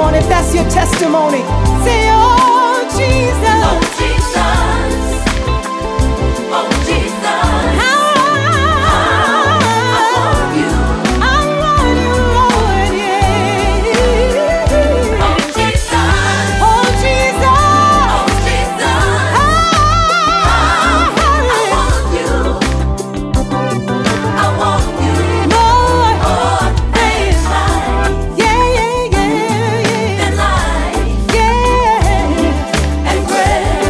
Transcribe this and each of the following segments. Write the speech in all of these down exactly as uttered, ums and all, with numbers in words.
on, if that's your testimony, say, oh, Jesus. Oh, Jesus. Oh, Jesus. How I love you. I love you, Lord, yeah. Oh, Jesus. Oh, Jesus. Oh, Jesus. I want you. I want you. Lord, More than life. yeah, yeah, yeah, Than life yeah. and bread.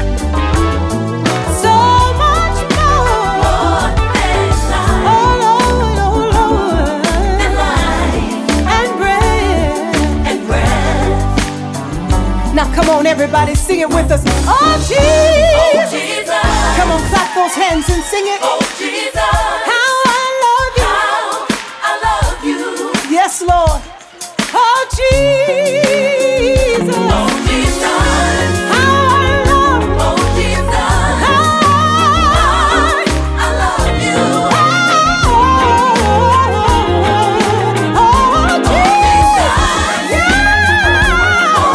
So much more. More than life Oh, Lord, oh, Lord. than life And bread. and bread. Now come on, everybody, sing it with us. Oh, Oh, Jesus. Jesus. Come on, clap those hands and sing it. Oh, Jesus. How I love you. How I love you. Yes, Lord. Oh, Jesus. Oh, Jesus. How I love you. Oh, Jesus. How I love you. Oh, Jesus. Yeah. Oh,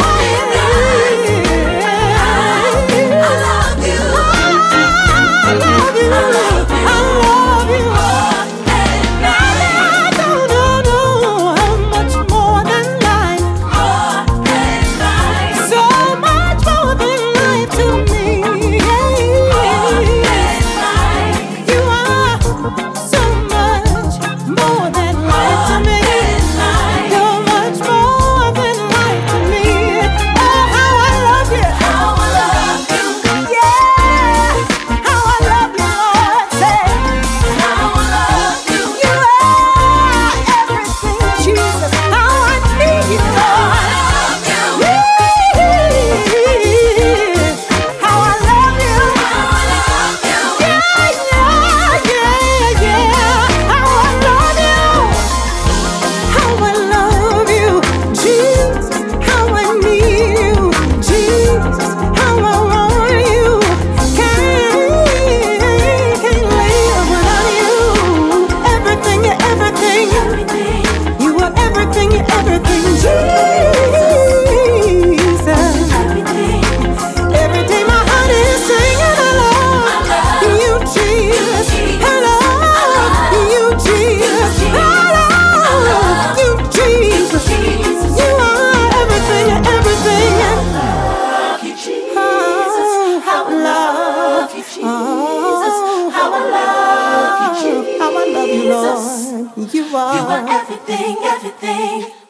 I love you. I love you. I love you. I love you. More than life. I don't know how much more than life. More than life. So much more than life to me. More than life. You are so much more than life to me. You're much more than life to me. Oh, how I love you. How I love you. Yeah, how I love you, Lord. Say, How I love you. you are everything, Jesus. How I need you, Lord. How I love you. Yeah, yeah, yeah, yeah. How I love you. How I love you, Jesus. How I need you, Jesus. How I want you. Can't, can't live without you. Everything, you're everything. You are everything, you're everything, Jesus. Every day my heart is singing, I love you, Jesus. I love you, Jesus. I love you, Jesus. You are everything, everything. Love you, Jesus. How I love you, Jesus. How I love you, Jesus. How I love you, Lord. You You are are. everything, everything.